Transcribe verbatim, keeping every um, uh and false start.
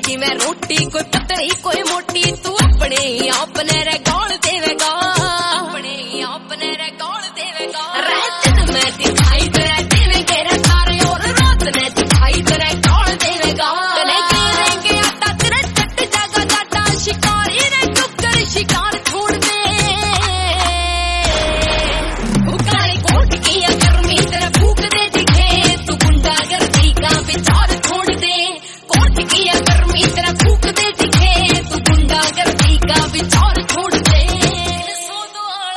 देगी मैं रोटी, कोई पतली कोई मोटी, तू अपने ही अपने रे गौल देवेगा, अपने ही अपने रे गौल देवेगा। रात में दिखाई तेरा देवे तेरा सारे और रात में दिखाई तेरा गौल देवेगा। तने करेंगे आटा तेरा चट जागा जाटा, शिकारी रे टुक्कर शिकार छोड़